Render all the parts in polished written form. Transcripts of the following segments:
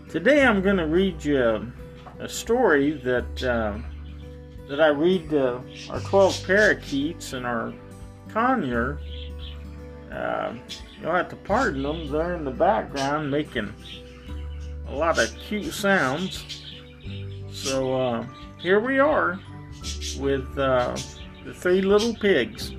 Today I'm going to read you a story that I read our 12 parakeets and our conure. You'll have to pardon them. They're in the background making a lot of cute sounds. So here we are with the three little pigs.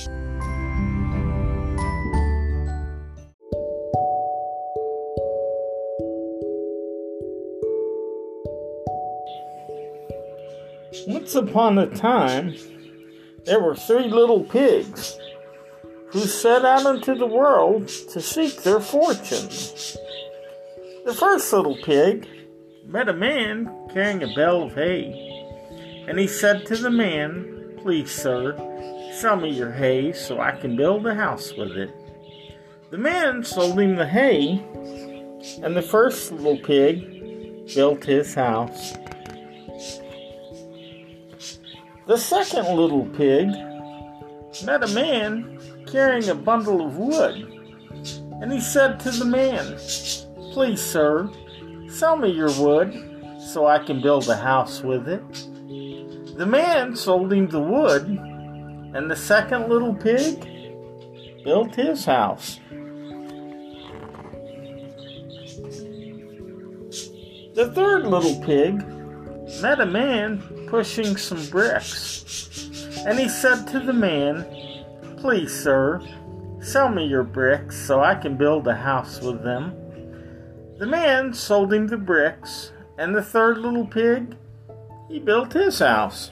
Once upon a time, there were three little pigs who set out into the world to seek their fortunes. The first little pig met a man carrying a bale of hay, and he said to the man, "Please, sir, sell me your hay so I can build a house with it." The man sold him the hay, and the first little pig built his house. The second little pig met a man carrying a bundle of wood, and he said to the man, "Please, sir, sell me your wood so I can build a house with it." The man sold him the wood, and the second little pig built his house. The third little pig met a man pushing some bricks, and he said to the man, "Please, sir, sell me your bricks so I can build a house with them." The man sold him the bricks, and the third little pig, he built his house.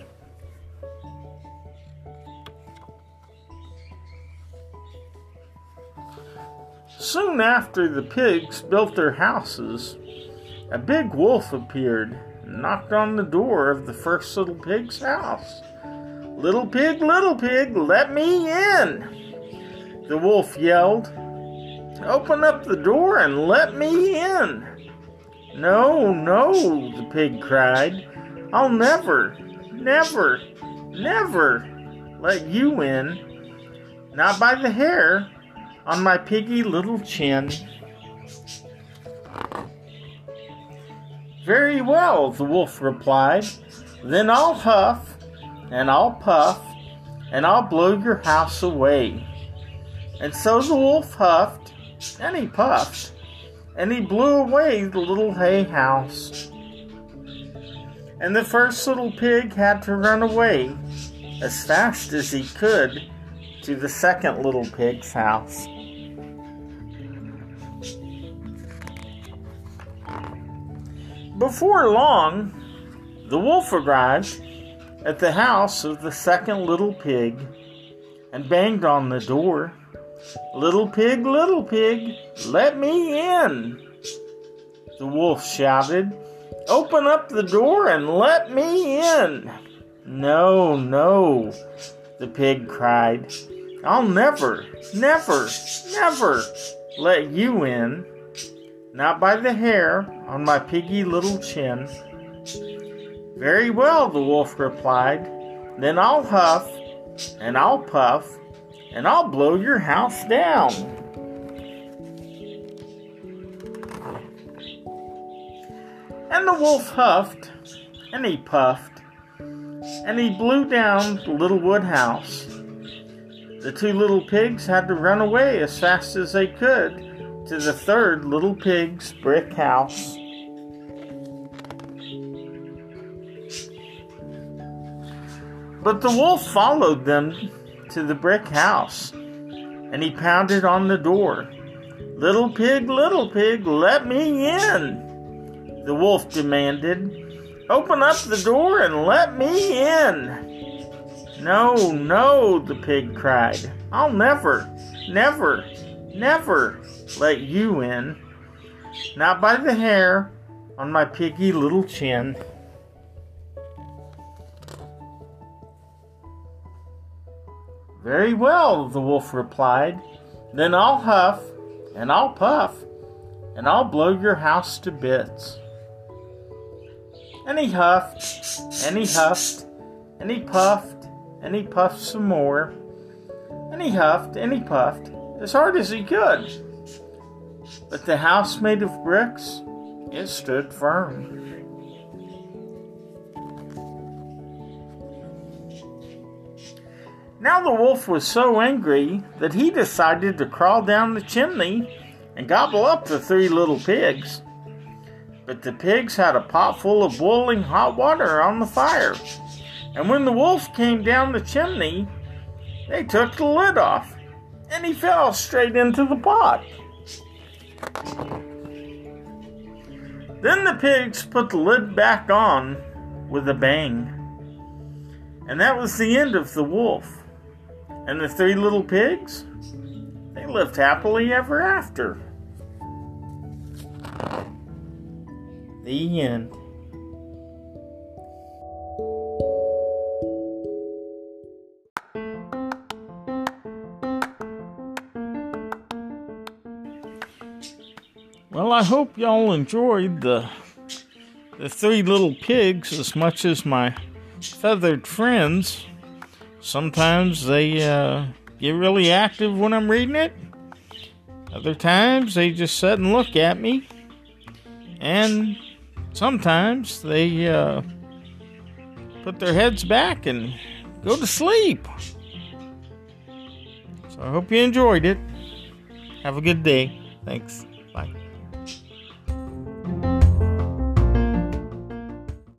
Soon after the pigs built their houses, a big wolf appeared and knocked on the door of the first little pig's house. Little pig, let me in!" The wolf yelled. "Open up the door and let me in!" No, the pig cried. "I'll never let you in. Not by the hair on my piggy little chin." "Very well," the wolf replied. "Then I'll huff and I'll puff and I'll blow your house away." And so the wolf huffed and he puffed and he blew away the little hay house. And the first little pig had to run away as fast as he could to the second little pig's house. Before long, the wolf arrived at the house of the second little pig and banged on the door. Little pig, let me in!" The wolf shouted. "Open up the door and let me in!" No, the pig cried. "I'll never let you in. Not by the hair on my piggy little chin." "Very well," the wolf replied. "Then I'll huff and I'll puff and I'll blow your house down." And the wolf huffed and he puffed and he blew down the little wood house. The two little pigs had to run away as fast as they could to the third little pig's brick house. But the wolf followed them to the brick house, and he pounded on the door. Little pig, let me in!" The wolf demanded. "Open up the door and let me in!" No, the pig cried. "I'll never let you in. Not by the hair on my piggy little chin." "Very well," the wolf replied. "Then I'll huff and I'll puff and I'll blow your house to bits." And he huffed and he huffed and he puffed and he puffed some more. And he huffed and he puffed as hard as he could. But the house made of bricks It stood firm. Now the wolf was so angry that he decided to crawl down the chimney and gobble up the 3 little pigs. But the pigs had a pot full of boiling hot water on the fire, and when the wolf came down the chimney, they took the lid off, and he fell straight into the pot. Then the pigs put the lid back on with a bang, and that was the end of the wolf. And the 3 little pigs, they lived happily ever after. The end. Well, I hope y'all enjoyed the 3 little pigs as much as my feathered friends. Sometimes they get really active when I'm reading it. Other times they just sit and look at me. And sometimes they put their heads back and go to sleep. So I hope you enjoyed it. Have a good day. Thanks.